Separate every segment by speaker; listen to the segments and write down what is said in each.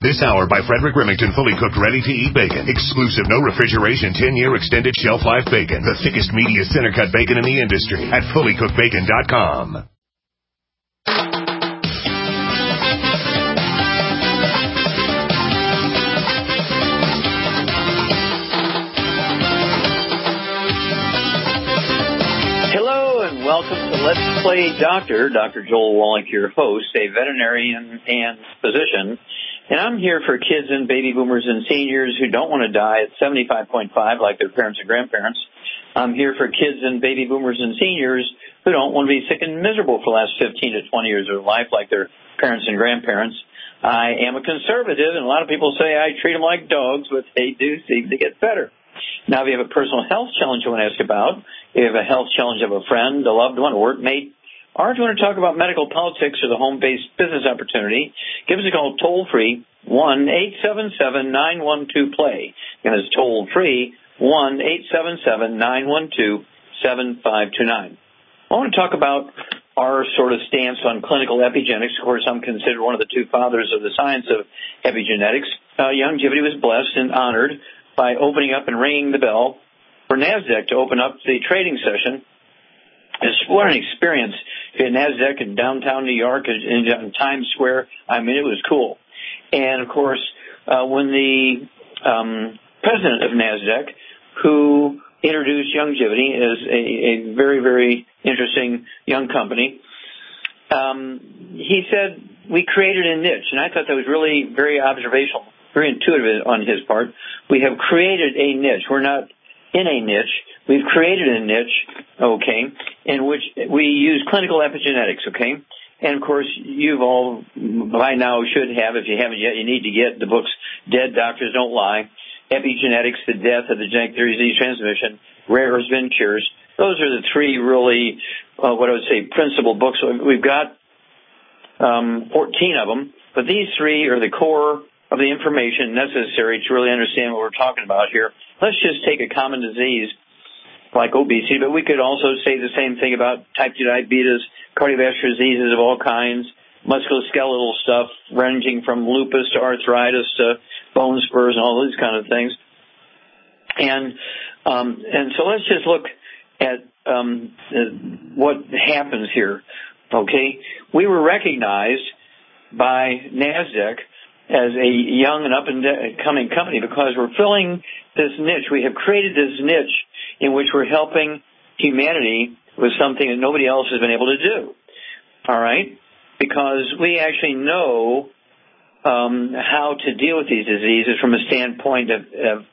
Speaker 1: This hour by Frederick Remington, fully cooked, ready-to-eat bacon. Exclusive, no refrigeration, 10-year extended shelf life bacon. The thickest, meatiest center-cut bacon in the industry at fullycookedbacon.com.
Speaker 2: Welcome to Let's Play Doctor. Dr. Joel Wallach, your host, a veterinarian and physician. And I'm here for kids and baby boomers and seniors who don't want to die at 75.5 like their parents and grandparents. I'm here for kids and baby boomers and seniors who don't want to be sick and miserable for the last 15 to 20 years of their life like their parents and grandparents. I am a conservative, and a lot of people say I treat them like dogs, but they do seem to get better. Now, if you have a personal health challenge you want to ask about, if you have a health challenge of a friend, a loved one, a workmate, or if you want to talk about medical politics or the home-based business opportunity, give us a call toll-free, 1-877-912-PLAY. Again, it's toll-free, 1-877-912-7529. I want to talk about our sort of stance on clinical epigenetics. Of course, I'm considered one of the two fathers of the science of epigenetics. Youngevity was blessed and honored by opening up and ringing the bell for NASDAQ to open up the trading session. What an experience. At NASDAQ in downtown New York, in Times Square, I mean, it was cool. And, of course, when the president of NASDAQ, who introduced Youngevity as a very, very interesting young company, he said, we created a niche. And I thought that was really very observational, very intuitive on his part. We have created a niche. We're not in a niche. We've created a niche, okay, in which we use clinical epigenetics, okay? And, of course, you've all by now should have, if you haven't yet, you need to get the books Dead Doctors Don't Lie, Epigenetics, The Death of the Genetic Theory of Disease Transmission, Rare Has Been Cures. Those are the three really, what I would say, principal books. We've got 14 of them, but these three are the core of the information necessary to really understand what we're talking about here. Let's just take a common disease like obesity, but we could also say the same thing about type 2 diabetes, cardiovascular diseases of all kinds, musculoskeletal stuff, ranging from lupus to arthritis to bone spurs and all these kind of things. And so let's just look at what happens here. Okay, we were recognized by NASDAQ as a young and up-and-coming company because we're filling this niche. We have created this niche in which we're helping humanity with something that nobody else has been able to do, all right? Because we actually know how to deal with these diseases from a standpoint of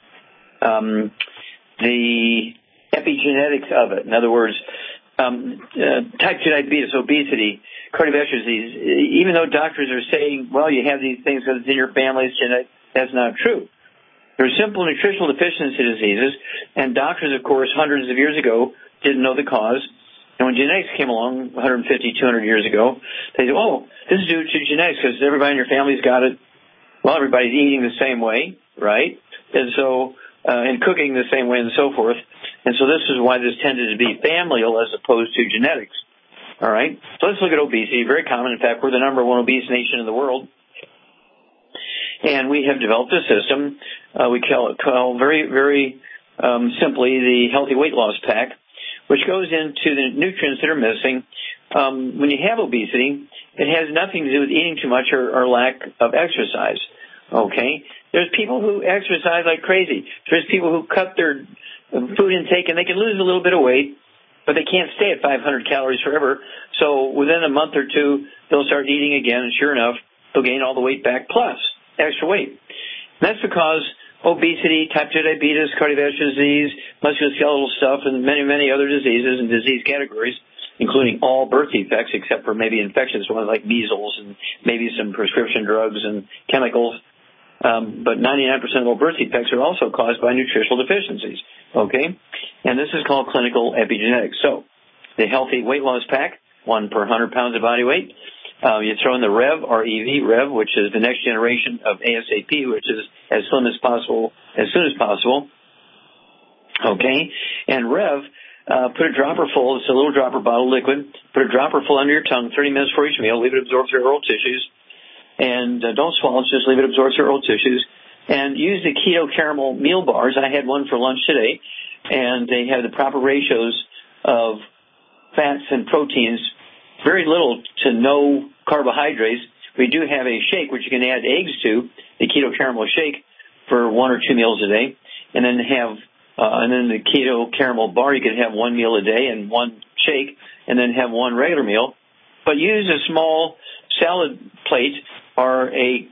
Speaker 2: the epigenetics of it. In other words, type 2 diabetes, obesity, cardiovascular disease, even though doctors are saying, well, you have these things because it's in your family, it's genetic, that's not true. They're simple nutritional deficiency diseases, and doctors, of course, hundreds of years ago didn't know the cause. And when genetics came along 150, 200 years ago, they said, oh, this is due to genetics because everybody in your family's got it. Well, everybody's eating the same way, right? And so, and cooking the same way and so forth. And so this is why this tended to be familial as opposed to genetics. All right? So let's look at obesity. Very common. In fact, we're the number one obese nation in the world. And we have developed a system we call very, very simply the Healthy Weight Loss Pack, which goes into the nutrients that are missing. When you have obesity, it has nothing to do with eating too much or lack of exercise. Okay? There's people who exercise like crazy. There's people who cut their food intake and they can lose a little bit of weight, but they can't stay at 500 calories forever. So within a month or two, they'll start eating again, and sure enough, they'll gain all the weight back plus extra weight. And that's because obesity, type 2 diabetes, cardiovascular disease, musculoskeletal stuff, and many, many other diseases and disease categories, including all birth defects except for maybe infectious ones like measles and maybe some prescription drugs and chemicals. But 99% of all birth defects are also caused by nutritional deficiencies. Okay? And this is called clinical epigenetics. So, the Healthy Weight Loss Pack, 1 per 100 pounds of body weight. You throw in the REV, R-E-V, REV, which is the next generation of ASAP, which is as slim as possible, as soon as possible. Okay? And REV, put a dropper full, it's a little dropper bottle liquid, put a dropper full under your tongue 30 minutes for each meal, leave it absorb through oral tissues. and don't swallow it, just leave it absorb through oral tissues. And use the Keto Caramel meal bars. I had one for lunch today, and they have the proper ratios of fats and proteins, very little to no carbohydrates. We do have a shake which you can add eggs to, the Keto Caramel shake, for 1 or 2 meals a day, and then the Keto Caramel bar. You can have 1 meal a day and 1 shake, and then have 1 regular meal. But use a small salad plate or a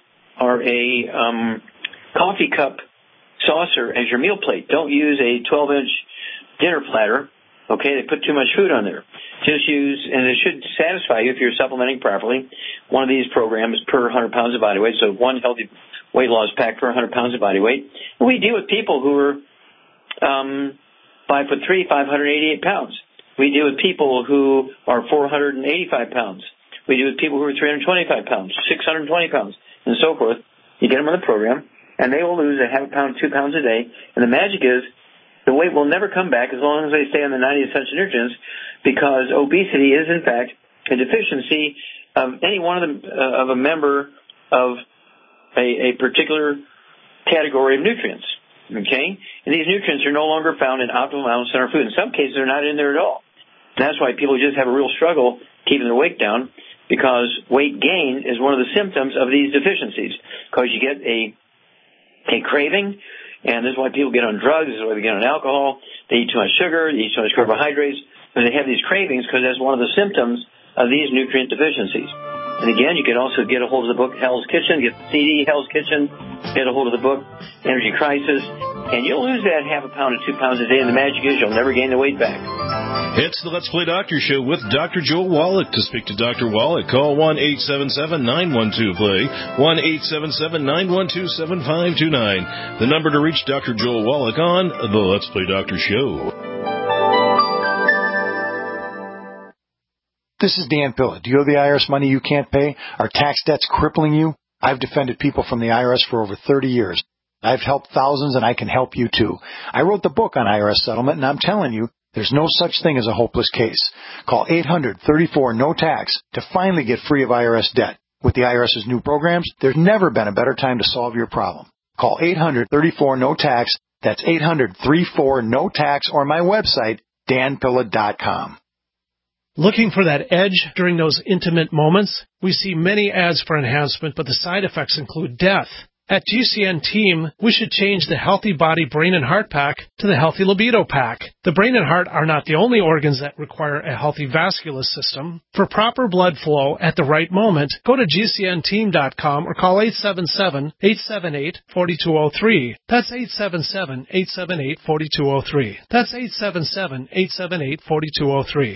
Speaker 2: coffee cup saucer as your meal plate. Don't use a 12-inch dinner platter. Okay, they put too much food on there. Just use, and it should satisfy you if you're supplementing properly, one of these programs per 100 pounds of body weight. So 1 healthy weight loss pack per 100 pounds of body weight. And we deal with people who are 5'3", 588 pounds. We deal with people who are 485 pounds. We deal with people who are 325 pounds, 620 pounds, and so forth. You get them on the program, and they will lose a half a pound, 2 pounds a day. And the magic is the weight will never come back as long as they stay on the 90 essential nutrients, because obesity is, in fact, a deficiency of any one of them, of a member of a particular category of nutrients. Okay? And these nutrients are no longer found in optimal amounts in our food. In some cases, they're not in there at all. And that's why people just have a real struggle keeping their weight down, because weight gain is one of the symptoms of these deficiencies, because you get a craving, and this is why people get on drugs, this is why they get on alcohol, they eat too much sugar, they eat too much carbohydrates, but they have these cravings because that's one of the symptoms of these nutrient deficiencies. And again, you can also get a hold of the book Hell's Kitchen, get the CD Hell's Kitchen, get a hold of the book Energy Crisis, and you'll lose that half a pound to 2 pounds a day, and the magic is you'll never gain the weight back.
Speaker 3: It's the Let's Play Doctor Show with Dr. Joel Wallach. To speak to Dr. Wallach, call 1-877-912-PLAY, 1-877-912-7529. The number to reach Dr. Joel Wallach on the Let's Play Doctor Show.
Speaker 4: This is Dan Pilla. Do you owe the IRS money you can't pay? Are tax debts crippling you? I've defended people from the IRS for over 30 years. I've helped thousands, and I can help you too. I wrote the book on IRS settlement, and I'm telling you, there's no such thing as a hopeless case. Call 800-34-NO-TAX to finally get free of IRS debt. With the IRS's new programs, there's never been a better time to solve your problem. Call 800-34-NO-TAX. That's 800-34-NO-TAX, or my website, danpilla.com.
Speaker 5: Looking for that edge during those intimate moments? We see many ads for enhancement, but the side effects include death. At GCN Team, we should change the Healthy Body Brain and Heart Pack to the Healthy Libido Pack. The brain and heart are not the only organs that require a healthy vascular system. For proper blood flow at the right moment, go to GCNteam.com or call 877-878-4203. That's 877-878-4203. That's 877-878-4203.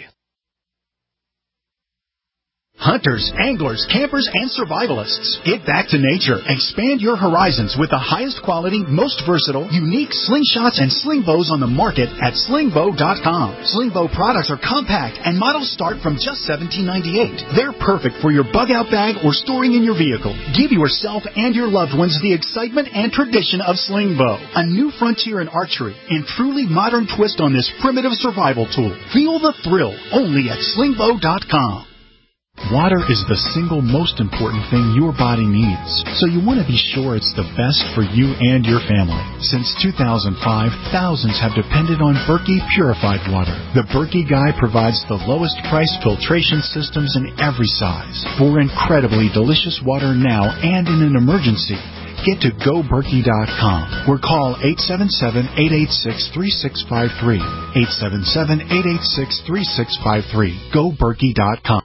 Speaker 6: Hunters, anglers, campers, and survivalists. Get back to nature. Expand your horizons with the highest quality, most versatile, unique slingshots and sling bows on the market at slingbow.com. Slingbow products are compact and models start from just $17.98. They're perfect for your bug-out bag or storing in your vehicle. Give yourself and your loved ones the excitement and tradition of Slingbow, a new frontier in archery and truly modern twist on this primitive survival tool. Feel the thrill only at slingbow.com. Water is the single most important thing your body needs, so you want to be sure it's the best for you and your family. Since 2005, thousands have depended on Berkey purified water. The Berkey Guy provides the lowest price filtration systems in every size for incredibly delicious water now and in an emergency. Get to GoBerkey.com or call 877-886-3653. 877-886-3653. GoBerkey.com.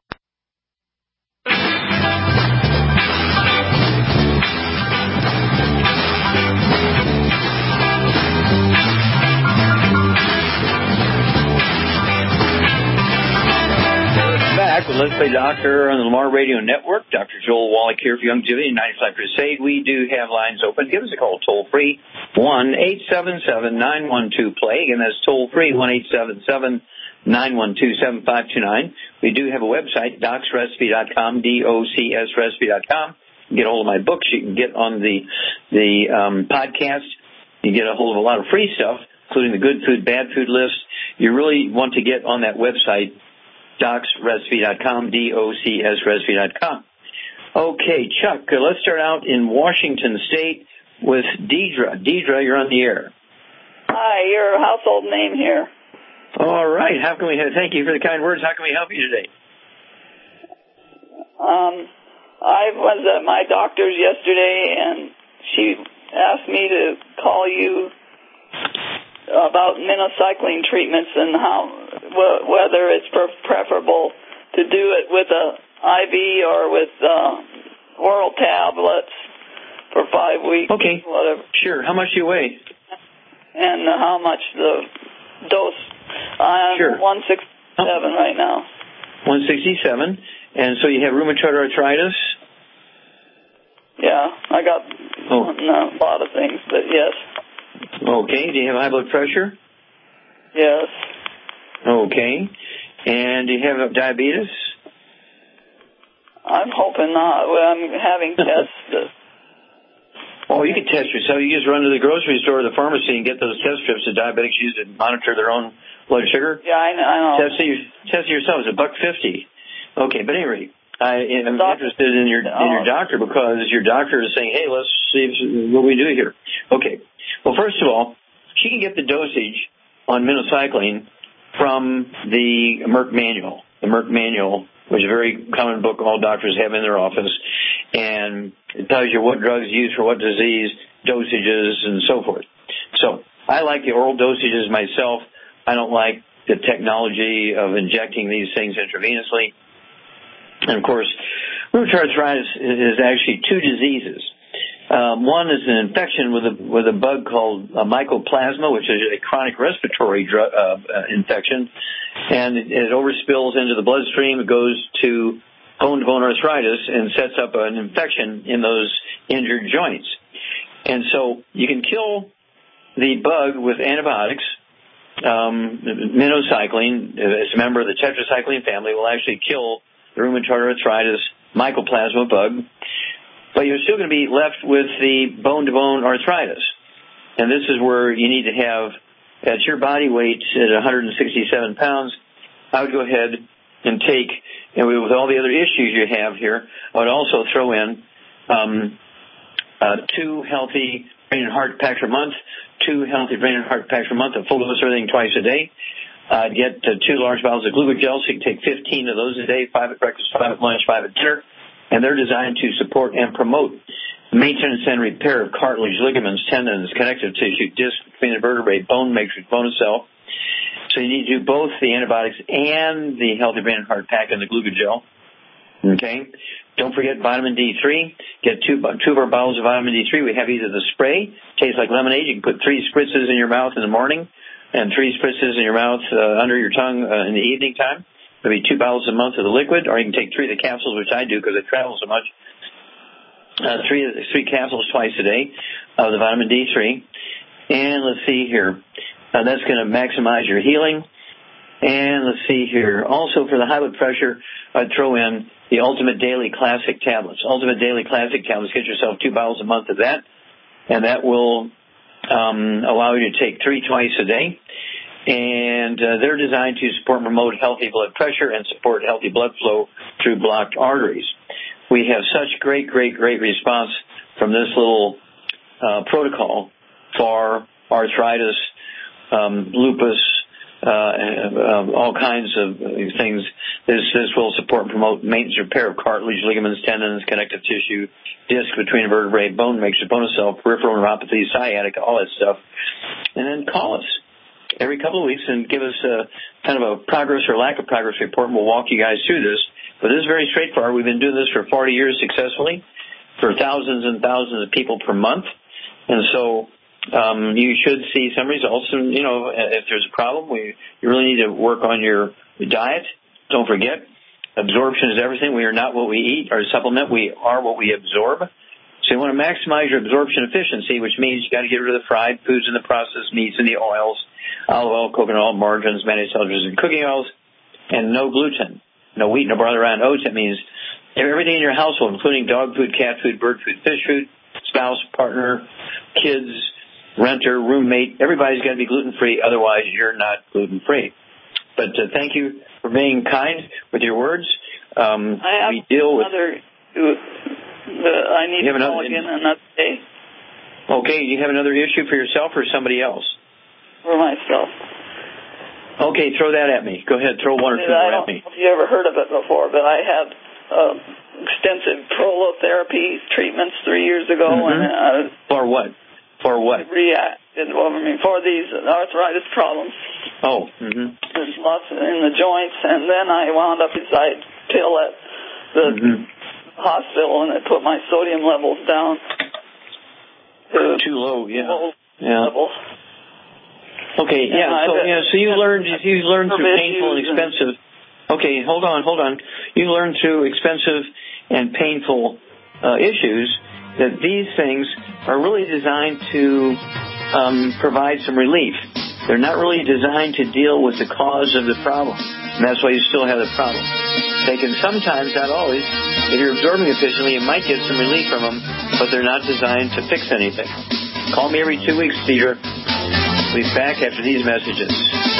Speaker 2: Let's Play Doctor on the Lamar Radio Network. Dr. Joel Wallach here for Youngevity and 95 Crusade. We do have lines open. Give us a call toll-free, 1-877-912-PLAY. Again, that's toll-free, 1-877-912-7529. We do have a website, docsrecipe.com, DOCSrecipe.com. You can get a hold of my books. You can get on the podcast. You can get a hold of a lot of free stuff, including the good food, bad food list. You really want to get on that website, docsrecipe.com, DOCSrecipe.com. Okay, Chuck, let's start out in Washington State with Deidre. Deidre, you're on the air.
Speaker 7: Hi, your household name here.
Speaker 2: All right. How can we thank you for the kind words. How can we help you today?
Speaker 7: I was at my doctor's yesterday, and she asked me to call you about minocycline treatments and whether it's preferable to do it with a IV or with oral tablets for 5 weeks.
Speaker 2: Okay.
Speaker 7: Whatever.
Speaker 2: Sure. How much do you weigh?
Speaker 7: And how much the dose? I'm
Speaker 2: Sure.
Speaker 7: 167 right now.
Speaker 2: 167. And so you have rheumatoid arthritis?
Speaker 7: Yeah, I got a lot of things, but yes.
Speaker 2: Okay. Do you have high blood pressure?
Speaker 7: Yes.
Speaker 2: Okay. And do you have diabetes?
Speaker 7: I'm hoping not. Well, I'm having tests.
Speaker 2: Oh, you can test yourself. You just run to the grocery store or the pharmacy and get those test strips that diabetics use to monitor their own blood sugar.
Speaker 7: Yeah, I know.
Speaker 2: Test it yourself. It's $1.50. Okay, but anyway, I'm interested in your doctor because your doctor is saying, hey, let's see what we do here. Okay. Well, first of all, she can get the dosage on minocycline from the Merck Manual. The Merck Manual, which is a very common book all doctors have in their office, and it tells you what drugs used for what disease, dosages, and so forth. So I like the oral dosages myself. I don't like the technology of injecting these things intravenously. And, of course, rheumatoid arthritis is actually two diseases. One is an infection with a bug called mycoplasma, which is a chronic respiratory infection, and it overspills into the bloodstream. It goes to bone-to-bone arthritis and sets up an infection in those injured joints. And so you can kill the bug with antibiotics. Minocycline, as a member of the tetracycline family, will actually kill the rheumatoid arthritis mycoplasma bug. But you're still going to be left with the bone-to-bone arthritis. And this is where you need to have, at your body weight at 167 pounds, I would go ahead and take, and with all the other issues you have here, I would also throw in 2 healthy brain and heart packs per month, 2 healthy brain and heart packs per month, a full dose of everything twice a day. Get 2 large bottles of glucogel, so you can take 15 of those a day, 5 at breakfast, 5 at lunch, 5 at dinner. And they're designed to support and promote maintenance and repair of cartilage, ligaments, tendons, connective tissue, disc between the vertebrae, bone matrix, bone cell. So you need to do both the antibiotics and the healthy brain and heart pack and the glucogel. Okay? Don't forget vitamin D3. Get 2 of our bottles of vitamin D3. We have either the spray, tastes like lemonade. You can put 3 spritzes in your mouth in the morning and 3 spritzes in your mouth under your tongue in the evening time. Maybe 2 bottles a month of the liquid, or you can take 3 of the capsules, which I do because I travel so much. 3 capsules twice a day of the vitamin D3. And let's see here. That's going to maximize your healing. And let's see here. Also, for the high blood pressure, I'd throw in the Ultimate Daily Classic tablets. Ultimate Daily Classic tablets. Get yourself 2 bottles a month of that. And that will allow you to take 3 twice a day. And they're designed to support and promote healthy blood pressure and support healthy blood flow through blocked arteries. We have such great response from this little protocol for arthritis, lupus, all kinds of things. This will support and promote maintenance repair of cartilage, ligaments, tendons, connective tissue, disc between vertebrae, bone matrix, bone cell, peripheral neuropathy, sciatica, all that stuff. And then call us every couple of weeks and give us kind of a progress or lack of progress report, and we'll walk you guys through this. But this is very straightforward. We've been doing this for 40 years successfully for thousands and thousands of people per month. And so you should see some results. And, you know, if there's a problem, you really need to work on your diet. Don't forget, absorption is everything. We are not what we eat or supplement. We are what we absorb. So you want to maximize your absorption efficiency, which means you got to get rid of the fried foods and the processed meats and the oils, olive oil, coconut oil, margarines, manufacturers, and cooking oils, and no gluten, no wheat, no barley, rye, and oats. That means everything in your household, including dog food, cat food, bird food, fish food, spouse, partner, kids, renter, roommate, everybody's got to be gluten-free. Otherwise, you're not gluten-free. But thank you for being kind with your words.
Speaker 7: I have I need to call again another day.
Speaker 2: Okay, you have another issue for yourself or somebody else?
Speaker 7: For myself.
Speaker 2: Okay, throw that at me. Go ahead, throw one or two more at me.
Speaker 7: I don't know if you ever heard of it before, but I had extensive prolotherapy treatments 3 years ago.
Speaker 2: Mm-hmm.
Speaker 7: And
Speaker 2: for what? For what?
Speaker 7: Reacted over me for these arthritis problems.
Speaker 2: Oh. Mm-hmm.
Speaker 7: There's lots in the joints, and then I wound up inside pill at the hospital, and it put my sodium levels down to
Speaker 2: too low. Yeah.
Speaker 7: Low levels.
Speaker 2: Okay. Yeah. So you learned through painful and expensive. Okay. Hold on. You learned through expensive and painful issues that these things are really designed to provide some relief. They're not really designed to deal with the cause of the problem. And that's why you still have the problem. They can sometimes, not always, if you're absorbing efficiently, you might get some relief from them, but they're not designed to fix anything. Call me every 2 weeks, Peter. We'll be back after these messages.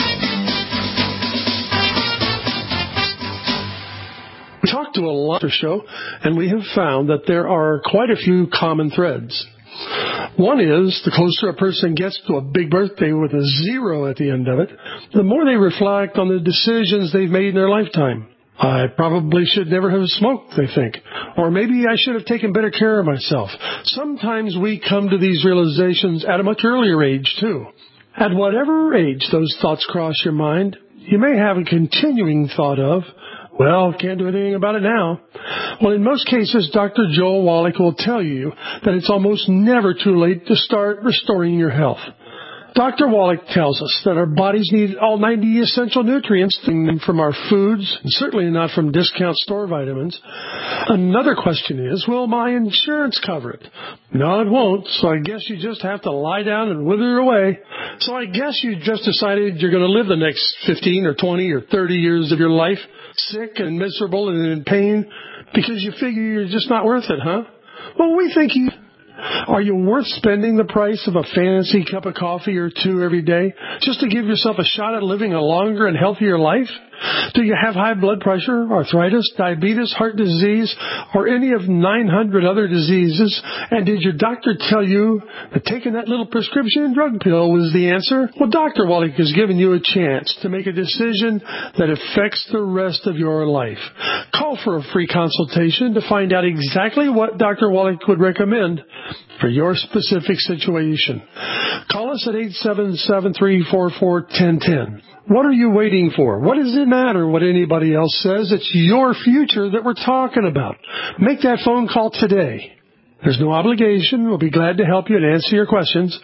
Speaker 8: We talked to a lot of show, and we have found that there are quite a few common threads. One is, the closer a person gets to a big birthday with a 0 at the end of it, the more they reflect on the decisions they've made in their lifetime. I probably should never have smoked, they think. Or maybe I should have taken better care of myself. Sometimes we come to these realizations at a much earlier age, too. At whatever age those thoughts cross your mind, you may have a continuing thought of, well, can't do anything about it now. Well, in most cases, Dr. Joel Wallach will tell you that it's almost never too late to start restoring your health. Dr. Wallach tells us that our bodies need all 90 essential nutrients from our foods, and certainly not from discount store vitamins. Another question is, will my insurance cover it? No, it won't, so I guess you just have to lie down and wither away. So I guess you just decided you're going to live the next 15 or 20 or 30 years of your life sick and miserable and in pain because you figure you're just not worth it, huh? Well, we think you... Are you worth spending the price of a fancy cup of coffee or two every day just to give yourself a shot at living a longer and healthier life? Do you have high blood pressure, arthritis, diabetes, heart disease, or any of 900 other diseases? And did your doctor tell you that taking that little prescription drug pill was the answer? Well, Dr. Wallach has given you a chance to make a decision that affects the rest of your life. Call for a free consultation to find out exactly what Dr. Wallach would recommend for your specific situation. Call us at 877-344-1010. What are you waiting for? What does it matter what anybody else says? It's your future that we're talking about. Make that phone call today. There's no obligation. We'll be glad to help you and answer your questions.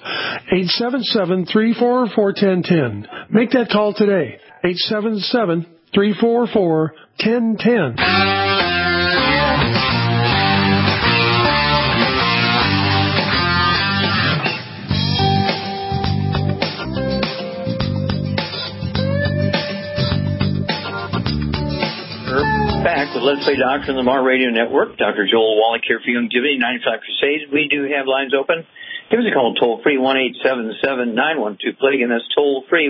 Speaker 8: 877-344-1010. Make that call today. 877-344-1010.
Speaker 2: Back with Let's Play Doctor on the Mar Radio Network. Dr. Joel Wallach here for Youngevity 95 Crusade. We do have lines open. Give us a call toll-free, 1-877-912-PLAGUE, and that's toll-free,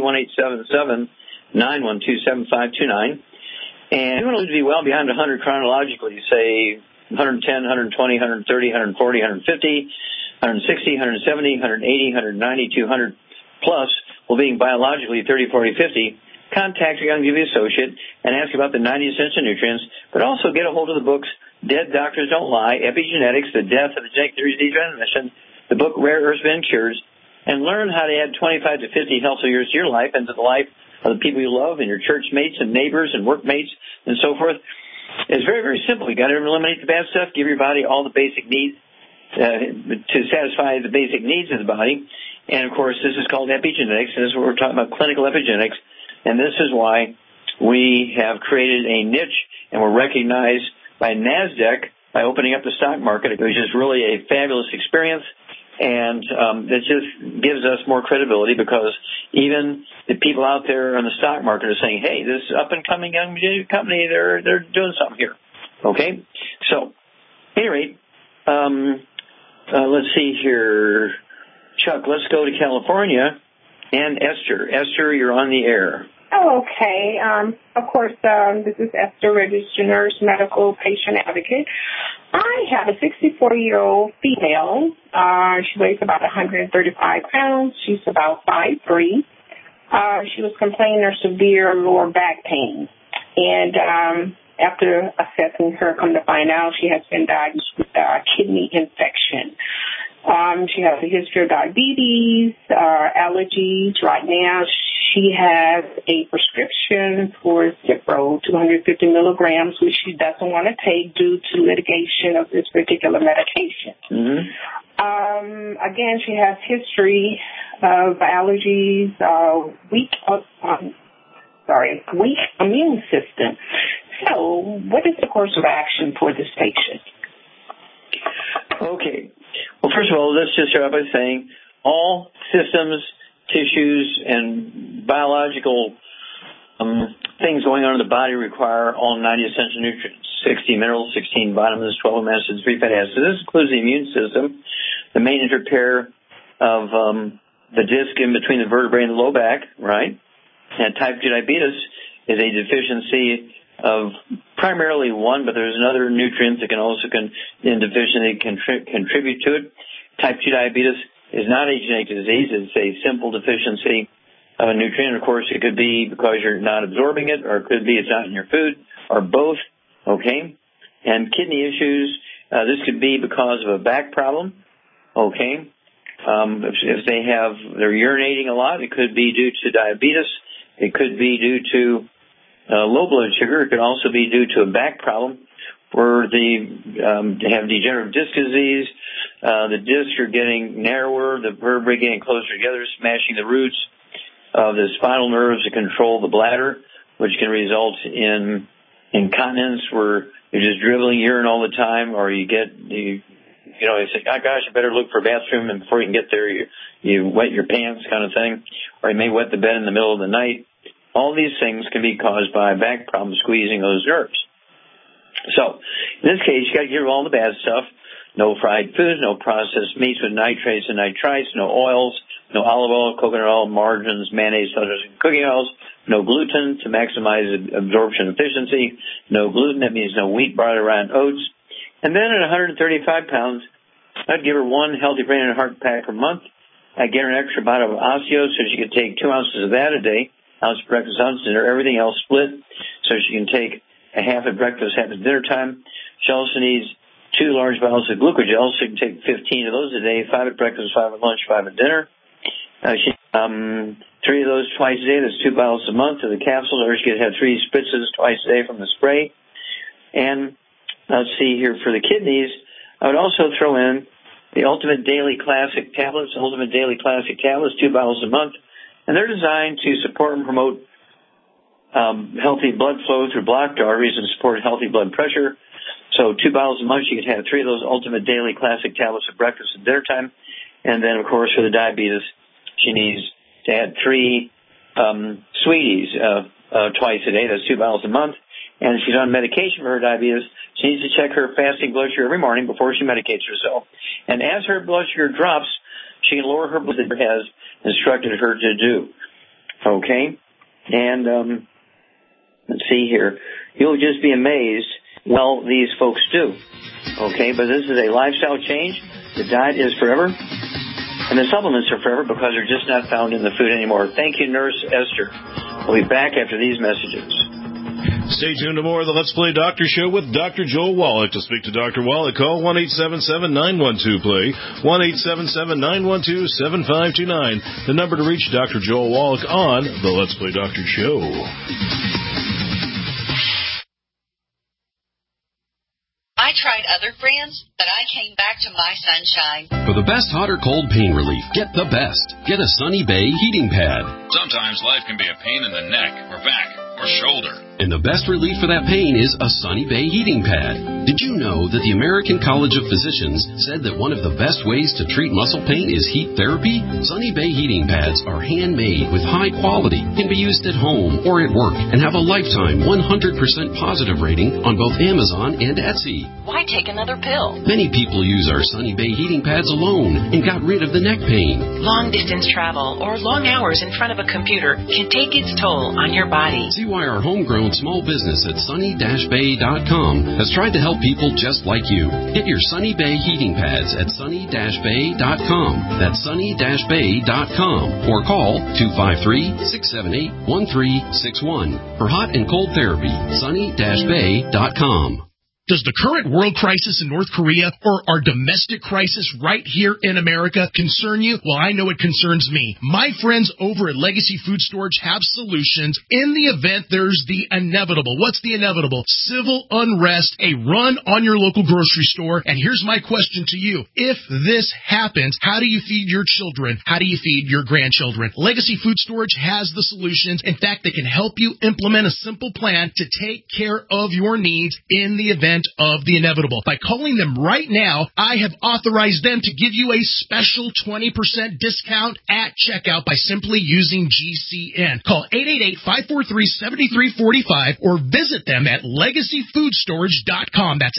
Speaker 2: 1-877-912-7529. And you want to live to be well beyond 100 chronologically, say 110, 120, 130, 140, 150, 160, 170, 180, 190, 200 plus, while being biologically 30, 40, 50. Contact your Youngevity associate and ask about the 90 essential nutrients, but also get a hold of the books Dead Doctors Don't Lie, Epigenetics, The Death of the Genetic Theories of Degeneration, the book Rare Earths Been Cures, and learn how to add 25 to 50 healthy years to your life and to the life of the people you love and your church mates and neighbors and workmates and so forth. It's very, very simple. You got to eliminate the bad stuff, give your body all the basic needs to satisfy the basic needs of the body. And, of course, this is called epigenetics, and this is what we're talking about, clinical epigenetics. And this is why we have created a niche, and we're recognized by NASDAQ by opening up the stock market. It was just really a fabulous experience, and it just gives us more credibility because even the people out there on the stock market are saying, hey, this up-and-coming young company, they're doing something here. Okay? So, at any rate, let's see here. Chuck, let's go to California. And Esther. Esther, you're on the air.
Speaker 9: Oh, okay. Of course, this is Esther, registered nurse, medical patient advocate. I have a 64-year-old female. She weighs about 135 pounds. She's about 5'3". She was complaining of severe lower back pain. And after assessing her, come to find out she has been diagnosed with kidney infection. She has a history of diabetes, allergies. Right now, she has a prescription for Cipro, 250 milligrams, which she doesn't want to take due to litigation of this particular medication. Mm-hmm. Again, she has history of allergies, weak immune system. So, what is the course of action for this patient?
Speaker 2: Okay. Well, first of all, let's just start by saying all systems, tissues, and biological things going on in the body require all 90 essential nutrients, 60 minerals, 16 vitamins, 12 amino acids, 3 fatty acids. This includes the immune system, the main interpair of the disc in between the vertebrae and the low back, right? And type 2 diabetes is a deficiency of primarily one, but there's another nutrient that can also deficiency contribute to it. Type 2 diabetes is not a genetic disease. It's a simple deficiency of a nutrient. Of course, it could be because you're not absorbing it, or it could be it's not in your food, or both, okay? And kidney issues, this could be because of a back problem, okay? If they're urinating a lot, it could be due to diabetes. It could be due to low blood sugar. It could also be due to a back problem where they have degenerative disc disease. The discs are getting narrower, the vertebrae getting closer together, smashing the roots of the spinal nerves that control the bladder, which can result in incontinence where you're just dribbling urine all the time, or you say, oh gosh, I better look for a bathroom, and before you can get there, you wet your pants kind of thing, or you may wet the bed in the middle of the night. All these things can be caused by a back problem squeezing those nerves. So, in this case, you got to get rid of all the bad stuff. No fried foods, no processed meats with nitrates and nitrites, no oils, no olive oil, coconut oil, margarines, mayonnaise, butters, and cooking oils, no gluten to maximize absorption efficiency, no gluten, that means no wheat, barley, rye, and oats. And then at 135 pounds, I'd give her one healthy brain and heart pack a month. I'd get her an extra bottle of Osteo so she could take 2 ounces of that a day, ounce breakfast, ounce dinner, everything else split, so she can take a half at breakfast, half at dinner time. She also needs 2 large bottles of glucogel, so you can take 15 of those a day, 5 at breakfast, 5 at lunch, 5 at dinner. 3 of those twice a day. That's 2 bottles a month of the capsules, or she could have 3 spritzes twice a day from the spray. And let's see here, for the kidneys, I would also throw in the Ultimate Daily Classic tablets. Ultimate Daily Classic tablets, 2 bottles a month. And they're designed to support and promote healthy blood flow through blocked arteries and support healthy blood pressure. So 2 bottles a month, you could have 3 of those Ultimate Daily Classic tablets at breakfast and dinner time. And then, of course, for the diabetes, she needs to add 3 sweeties twice a day. That's 2 bottles a month. And if she's on medication for her diabetes, she needs to check her fasting blood sugar every morning before she medicates herself. And as her blood sugar drops, she can lower her blood sugar has instructed her to do. Okay? And let's see here. You'll just be amazed well these folks do. Okay? But this is a lifestyle change. The diet is forever. And the supplements are forever because they're just not found in the food anymore. Thank you, Nurse Esther. We'll be back after these messages.
Speaker 3: Stay tuned to more of the Let's Play Doctor Show with Dr. Joel Wallach. To speak to Dr. Wallach, call 1-877-912-PLAY, 1-877-912-7529. The number to reach Dr. Joel Wallach on the Let's Play Doctor Show.
Speaker 10: I tried other brands, but I came back to My Sunshine.
Speaker 11: For the best hot or cold pain relief, get the best. Get a Sunny Bay heating pad.
Speaker 12: Sometimes life can be a pain in the neck or back or shoulder.
Speaker 11: And the best relief for that pain is a Sunny Bay heating pad. Did you know that the American College of Physicians said that one of the best ways to treat muscle pain is heat therapy? Sunny Bay heating pads are handmade with high quality, can be used at home or at work, and have a lifetime 100% positive rating on both Amazon and Etsy.
Speaker 12: Why take another pill?
Speaker 11: Many people use our Sunny Bay heating pads alone and got rid of the neck pain.
Speaker 12: Long-distance travel or long hours in front of a computer can take its toll on your body.
Speaker 11: See why our homegrown small business at sunny-bay.com has tried to help people just like you. Get your Sunny Bay heating pads at sunny-bay.com. That's sunny-bay.com or call 253-678-1361 for hot and cold therapy. sunny-bay.com.
Speaker 13: Does the current world crisis in North Korea or our domestic crisis right here in America concern you? Well, I know it concerns me. My friends over at Legacy Food Storage have solutions in the event there's the inevitable. What's the inevitable? Civil unrest, a run on your local grocery store. And here's my question to you. If this happens, how do you feed your children? How do you feed your grandchildren? Legacy Food Storage has the solutions. In fact, they can help you implement a simple plan to take care of your needs in the event of the inevitable. By calling them right now, I have authorized them to give you a special 20% discount at checkout by simply using GCN. Call 888-543-7345 or visit them at legacyfoodstorage.com. That's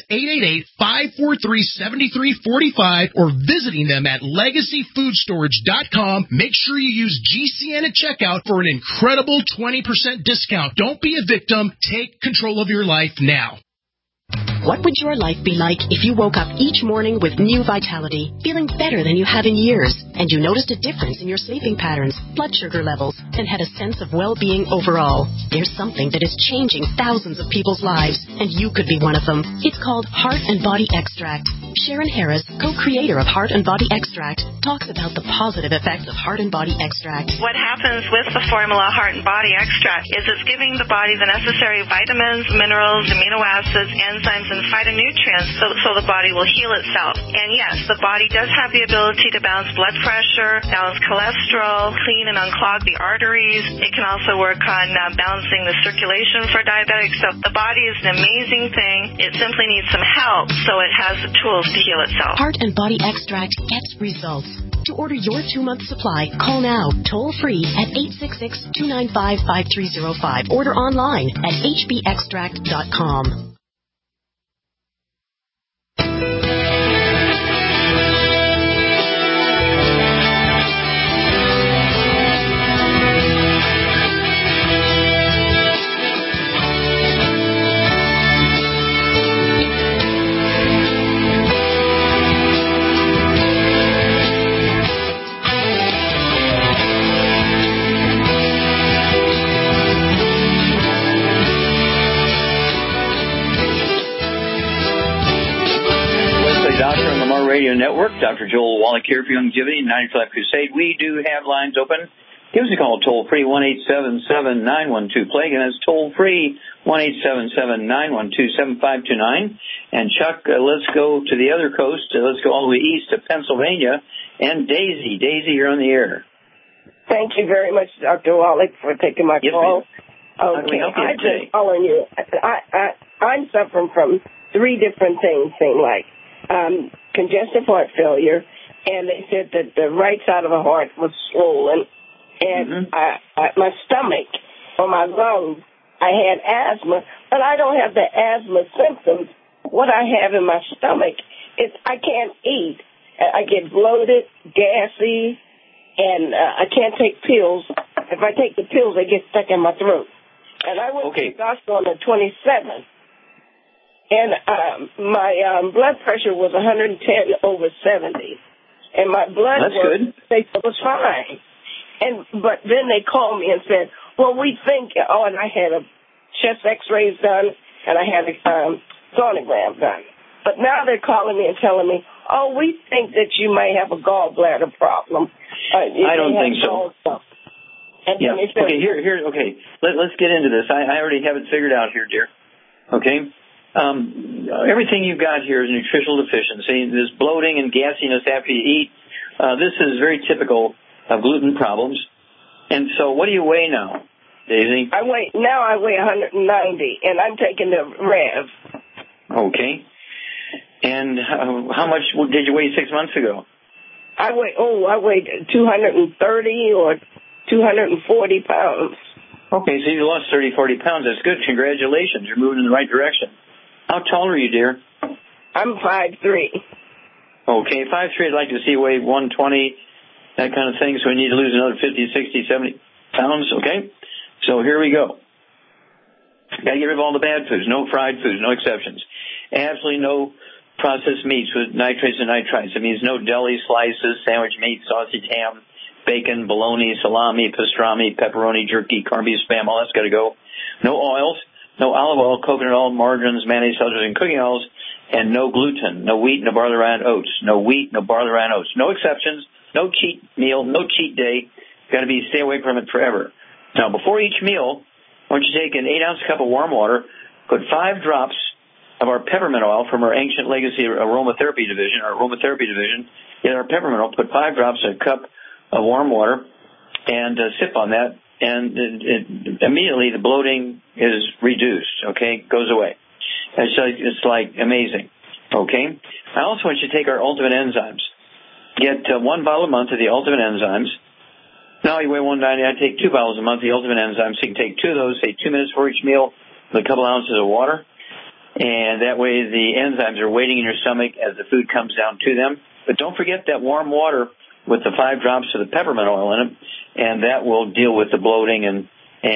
Speaker 13: 888-543-7345 or visiting them at legacyfoodstorage.com. Make sure you use GCN at checkout for an incredible 20% discount. Don't be a victim. Take control of your life now.
Speaker 14: What would your life be like if you woke up each morning with new vitality, feeling better than you have in years, and you noticed a difference in your sleeping patterns, blood sugar levels, and had a sense of well-being overall? There's something that is changing thousands of people's lives, and you could be one of them. It's called Heart and Body Extract. Sharon Harris, co-creator of Heart and Body Extract, talks about the positive effects of Heart and Body Extract.
Speaker 15: What happens with the formula Heart and Body Extract is it's giving the body the necessary vitamins, minerals, amino acids, enzymes, and phytonutrients so the body will heal itself. And yes, the body does have the ability to balance blood pressure, balance cholesterol, clean and unclog the arteries. It can also work on balancing the circulation for diabetics. So the body is an amazing thing. It simply needs some help, so it has the tools to heal itself.
Speaker 14: Heart and Body Extract gets results. To order your 2-month supply, call now, toll-free at 866-295-5305. Order online at hbextract.com.
Speaker 2: Radio Network. Dr. Joel Wallach here for Longevity 95 Crusade. We do have lines open. Give us a call toll-free, 1-877-912-PLAGUE, and that's toll-free, 1-877-912-7529. And Chuck, let's go to the other coast. Let's go all the way east to Pennsylvania. And Daisy. Daisy, you're on the air.
Speaker 16: Thank you very much, Dr. Wallach, for taking my call.
Speaker 2: Okay,
Speaker 16: I've been calling you. I'm suffering from 3 different things, seem like. Congestive heart failure, and they said that the right side of the heart was swollen, and my stomach or my lungs, I had asthma, but I don't have the asthma symptoms. What I have in my stomach is I can't eat. I get bloated, gassy, and I can't take pills. If I take the pills, they get stuck in my throat. And I went to the doctor on the 27th. And my blood pressure was 110/70, and my blood was fine. But then they called me and said, "Well, we think." And I had a chest X-rays done, and I had a sonogram done. But now they're calling me and telling me, "Oh, we think that you may have a gallbladder problem."
Speaker 2: I don't think so. Yeah. Okay. Here. Okay. Let's get into this. I already have it figured out here, dear. Okay. Everything you've got here is nutritional deficiency. This bloating and gassiness after you eat, this is very typical of gluten problems. And so what do you weigh now? Daisy?
Speaker 16: I weigh 190, and I'm taking the Rev.
Speaker 2: Okay. And how much did you weigh 6 months ago?
Speaker 16: I weighed 230 or 240 pounds.
Speaker 2: Okay, so you lost 30, 40 pounds. That's good. Congratulations. You're moving in the right direction. How tall are you, dear?
Speaker 16: I'm 5'3".
Speaker 2: Okay, 5'3". I'd like to see you weigh 120, that kind of thing. So we need to lose another 50, 60, 70 pounds. Okay? So here we go. Got to get rid of all the bad foods. No fried foods. No exceptions. Absolutely no processed meats with nitrates and nitrites. It means no deli slices, sandwich meat, sausage, ham, bacon, bologna, salami, pastrami, pepperoni, jerky, corned beef, spam. All that's got to go. No oils. No olive oil, coconut oil, margarines, mayonnaise, seltzers, and cooking oils. And no gluten. No wheat, no barley, rye, and oats. No wheat, no barley, rye, and oats. No exceptions. No cheat meal. No cheat day. Got to stay away from it forever. Now, before each meal, I want you to take an 8-ounce cup of warm water, put 5 drops of our peppermint oil from our Ancient Legacy Aromatherapy Division, in our peppermint oil, put 5 drops in a cup of warm water, and sip on that, and immediately the bloating is reduced, okay, goes away. It's like amazing, okay? I also want you to take our Ultimate Enzymes. Get 1 bottle a month of the Ultimate Enzymes. Now you weigh 190, I take 2 bottles a month of the Ultimate Enzymes. So you can take 2 of those, say 2 minutes for each meal, with a couple ounces of water. And that way the enzymes are waiting in your stomach as the food comes down to them. But don't forget that warm water with the 5 drops of the peppermint oil in it, and that will deal with the bloating and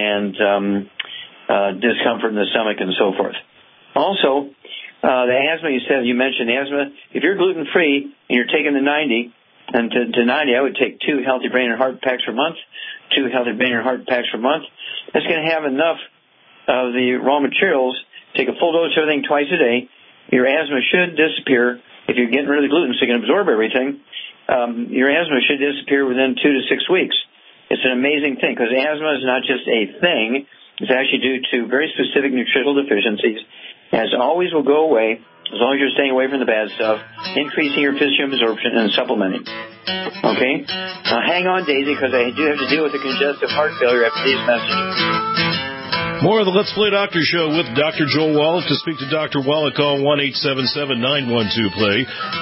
Speaker 2: discomfort in the stomach and so forth. Also, the asthma, you mentioned the asthma. If you're gluten-free and you're taking the 90, and to 90, I would take 2 Healthy Brain and Heart Packs per month, 2 Healthy Brain and Heart Packs per month. That's going to have enough of the raw materials. Take a full dose of everything twice a day. Your asthma should disappear. If you're getting rid of the gluten so you can absorb everything, your asthma should disappear within 2 to 6 weeks. It's an amazing thing because asthma is not just a thing. It's actually due to very specific nutritional deficiencies. As always will go away as long as you're staying away from the bad stuff, increasing your physical absorption, and supplementing. Okay? Now hang on, Daisy, because I do have to deal with the congestive heart failure after these messages.
Speaker 3: More of the Let's Play Doctor Show with Dr. Joel Wallach. To speak to Dr. Wallach, call 1-877-912-PLAY,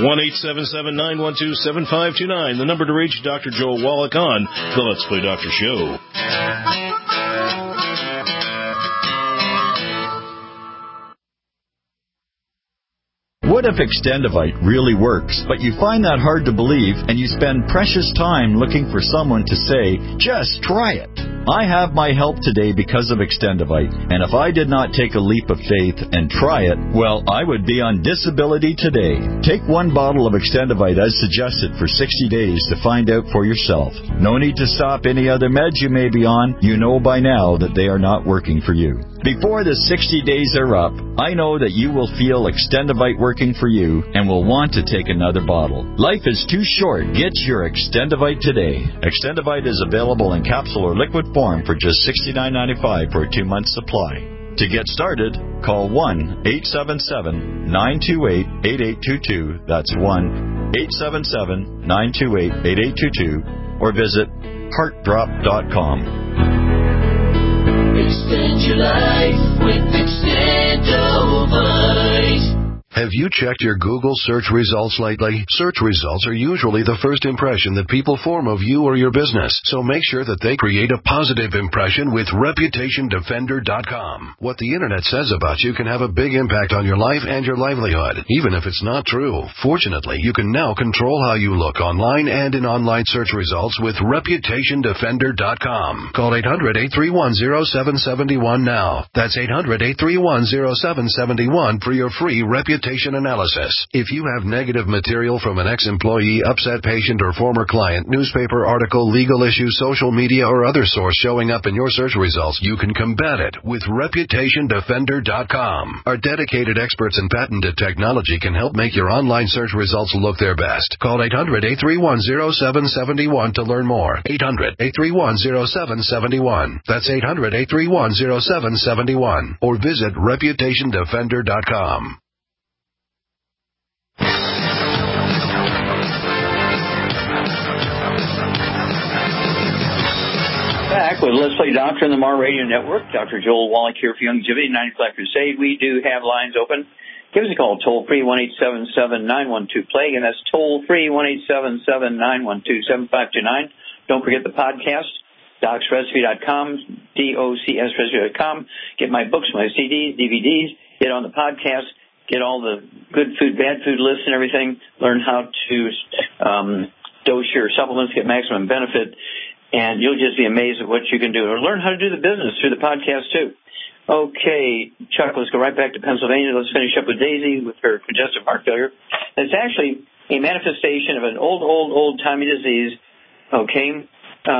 Speaker 3: 1-877-912-7529. The number to reach Dr. Joel Wallach on the Let's Play Doctor Show.
Speaker 17: What if Extendivite really works, but you find that hard to believe and you spend precious time looking for someone to say, just try it? I have my help today because of Extendivite, and if I did not take a leap of faith and try it, well, I would be on disability today. Take 1 bottle of Extendivite as suggested for 60 days to find out for yourself. No need to stop any other meds you may be on. You know by now that they are not working for you. Before the 60 days are up, I know that you will feel Extendivite working for you and will want to take another bottle. Life is too short. Get your Extendivite today. Extendivite is available in capsule or liquid form for just $69.95 for a 2-month supply. To get started, call 1-877-928-8822. That's 1-877-928-8822. Or visit heartdrop.com.
Speaker 18: Extend your life with Extendivite.
Speaker 19: Have you checked your Google search results lately? Search results are usually the first impression that people form of you or your business, so make sure that they create a positive impression with ReputationDefender.com. What the Internet says about you can have a big impact on your life and your livelihood, even if it's not true. Fortunately, you can now control how you look online and in online search results with ReputationDefender.com. Call 800-831-0771 now. That's 800-831-0771 for your free reputation analysis. If you have negative material from an ex-employee, upset patient, or former client, newspaper article, legal issue, social media, or other source showing up in your search results, you can combat it with ReputationDefender.com. Our dedicated experts in patented technology can help make your online search results look their best. Call 800-831-0771 to learn more. 800-831-0771. That's 800-831-0771. Or visit ReputationDefender.com.
Speaker 2: Back Back with Let's Play Doctor on the Mar Radio Network. Dr. Joel Wallach here for Youngevity, 95 Crusade. We do have lines open. Give us a call, toll-free, 1-877-912-PLAY. And that's toll-free, 1-877-912-7529. Don't forget the podcast, docsrecipe.com, DOCSrecipe.com. Get my books, my CDs, DVDs. Get on the podcast. Get all the good food, bad food lists and everything. Learn how to dose your supplements, get maximum benefit. And you'll just be amazed at what you can do. Or learn how to do the business through the podcast, too. Okay, Chuck, let's go right back to Pennsylvania. Let's finish up with Daisy with her congestive heart failure. It's actually a manifestation of an old-timey disease, okay?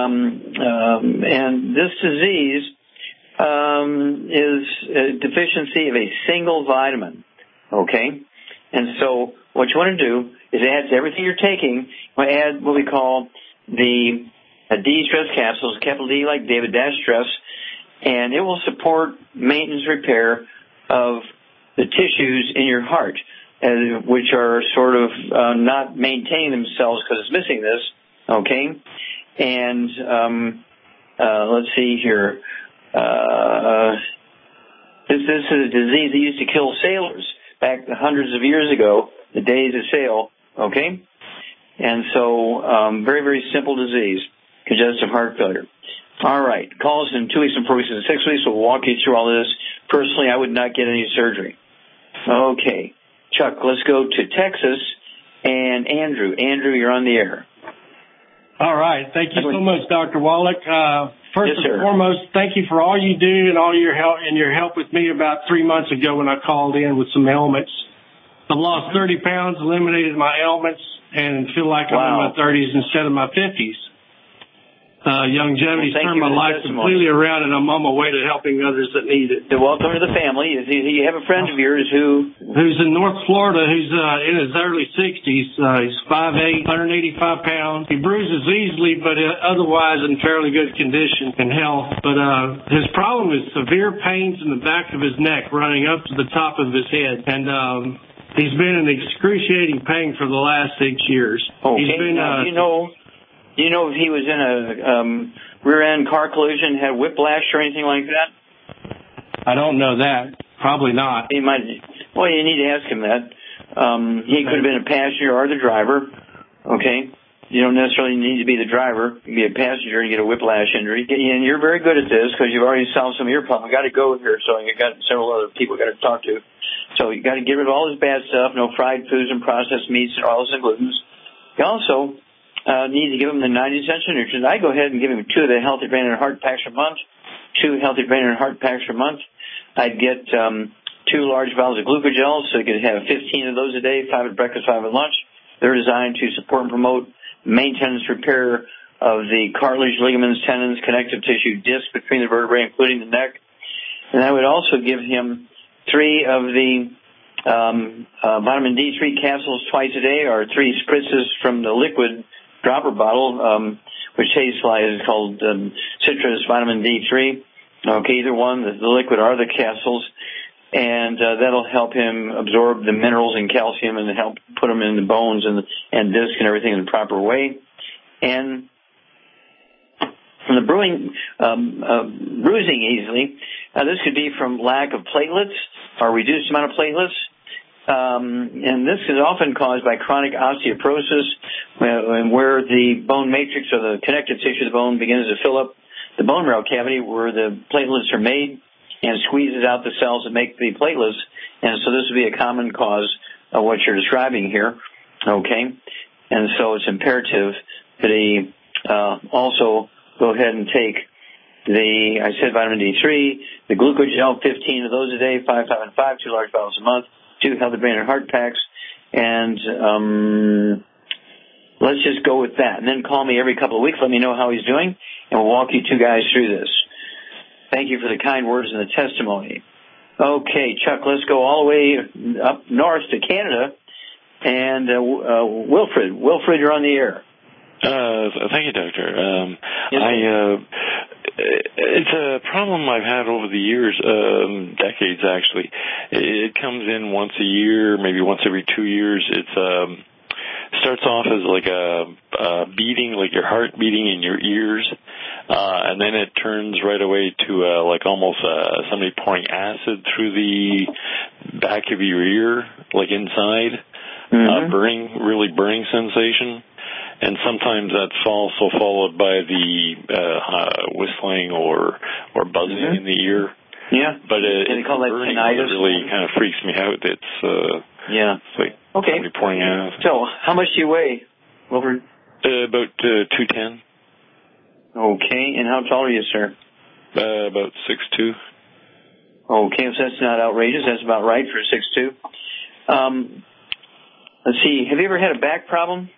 Speaker 2: And this disease is a deficiency of a single vitamin, okay? And so what you want to do is add to everything you're taking, you want to add what we call the D-stress capsules, capital D like David dash stress, and it will support maintenance repair of the tissues in your heart, which are sort of not maintaining themselves because it's missing this, okay? And let's see here. This is a disease that used to kill sailors back hundreds of years ago, the days of sail, okay? And so very, very simple disease, congestive heart failure. All right. Call us in 2 weeks and 4 weeks and 6 weeks. We'll walk you through all this. Personally, I would not get any surgery. Okay. Chuck, let's go to Texas and Andrew. Andrew, you're on the air.
Speaker 20: All right. Thank you so much, Dr. Wallach. First and foremost, thank you for all you do and all your help with me about 3 months ago when I called in with some ailments. I've lost 30 pounds, eliminated my ailments, and feel like I'm in my 30s instead of my 50s. Youngevity's turned my life completely around, and I'm on my way to helping others that need it.
Speaker 2: Welcome to the family. You have a friend of yours
Speaker 20: who's in North Florida, who's in his early 60s. He's 5'8", 185 pounds. He bruises easily, but otherwise in fairly good condition and health. But his problem is severe pains in the back of his neck running up to the top of his head. And he's been in excruciating pain for the last 6 years.
Speaker 2: Okay.
Speaker 20: He's been,
Speaker 2: do you know if he was in a rear-end car collision, had whiplash or anything like that?
Speaker 20: I don't know that. Probably not.
Speaker 2: He might. Well, you need to ask him that. He could have been a passenger or the driver. Okay? You don't necessarily need to be the driver. You can be a passenger and get a whiplash injury. And you're very good at this because you've already solved some of your problems. We've got to go here, so you've got several other people we've got to talk to. So you've got to get rid of all this bad stuff, no fried foods and processed meats and oils and glutens. You also need to give him the 90 essential nutrients. I go ahead and give him 2 of the Healthy Brain and Heart packs per month, 2 Healthy Brain and Heart packs per month. I'd get 2 large vials of glucogel, so you could have 15 of those a day, 5 at breakfast, 5 at lunch. They're designed to support and promote maintenance repair of the cartilage, ligaments, tendons, connective tissue, disc between the vertebrae, including the neck. And I would also give him 3 of the vitamin D3 capsules twice a day, or 3 spritzes from the liquid dropper bottle, which tastes like, is called citrus vitamin D3. Okay, either one, the liquid or the capsules. And that'll help him absorb the minerals and calcium and help put them in the bones and disc and everything in the proper way. And from the bruising easily, this could be from lack of platelets or reduced amount of platelets. And this is often caused by chronic osteoporosis, where the bone matrix or the connective tissue of the bone begins to fill up the bone marrow cavity where the platelets are made and squeezes out the cells that make the platelets. And so this would be a common cause of what you're describing here. Okay. And so it's imperative that he also go ahead and take I said vitamin D3, the glucogel, 15 of those a day, 5, 5, and 5, 2 large bottles a month, 2 Healthy Brain and Heart packs, and let's just go with that. And then call me every couple of weeks, let me know how he's doing, and we'll walk you 2 guys through this. Thank you for the kind words and the testimony. Okay, Chuck, let's go all the way up north to Canada, and Wilfred. Wilfred, you're on the air.
Speaker 21: Thank you, Doctor. It's a problem I've had over the years, decades actually. It comes in once a year, maybe once every 2 years. It starts off as like a beating, like your heart beating in your ears. and then it turns right away to like almost somebody pouring acid through the back of your ear, like inside, really burning sensation. And sometimes that's also followed by the whistling or buzzing in the ear.
Speaker 2: Yeah.
Speaker 21: But
Speaker 2: they call that tinnitus.
Speaker 21: It really kind of freaks me out. It's it's like somebody pouring acid.
Speaker 2: So, how much do you weigh? Over
Speaker 21: about 210.
Speaker 2: Okay, and how tall are you, sir?
Speaker 21: About 6'2".
Speaker 2: Okay, so that's not outrageous. That's about right for 6'2". Let's see. Have you ever had a back problem?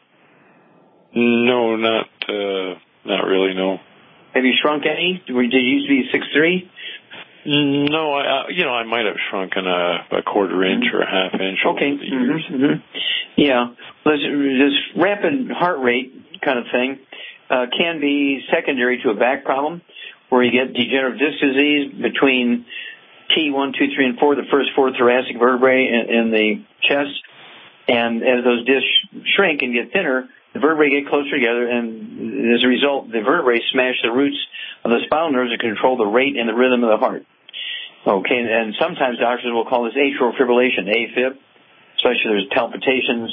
Speaker 21: No, not really. No.
Speaker 2: Have you shrunk any? Did you used to be 6'3"?
Speaker 21: No, I might have shrunken a quarter inch or a half inch over the years.
Speaker 2: Yeah, this rapid heart rate kind of thing can be secondary to a back problem, where you get degenerative disc disease between T1, 2, 3, and 4, the first 4 thoracic vertebrae in the chest, and as those discs shrink and get thinner, the vertebrae get closer together, and as a result, the vertebrae smash the roots of the spinal nerves that control the rate and the rhythm of the heart. Okay, and sometimes doctors will call this atrial fibrillation, AFib, especially if there's palpitations